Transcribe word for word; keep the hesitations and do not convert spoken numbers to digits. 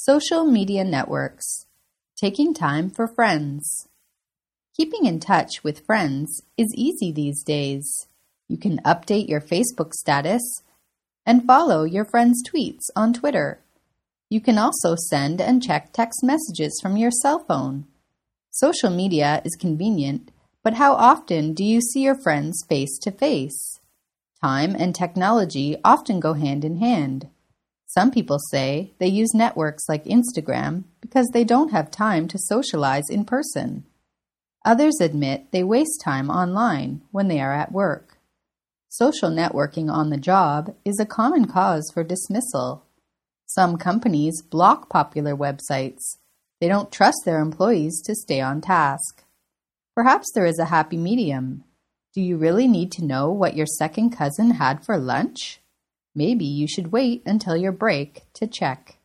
Social media networks. Taking time for friends. Keeping in touch with friends is easy these days. You can update your Facebook status and follow your friends' tweets on Twitter. You can also send and check text messages from your cell phone. Social media is convenient, but how often do you see your friends face to face? Time and technology often go hand in hand. Some people say they use networks like Instagram because they don't have time to socialize in person. Others admit they waste time online when they are at work. Social networking on the job is a common cause for dismissal. Some companies block popular websites. They don't trust their employees to stay on task. Perhaps there is a happy medium. Do you really need to know what your second cousin had for lunch? Maybe you should wait until your break to check.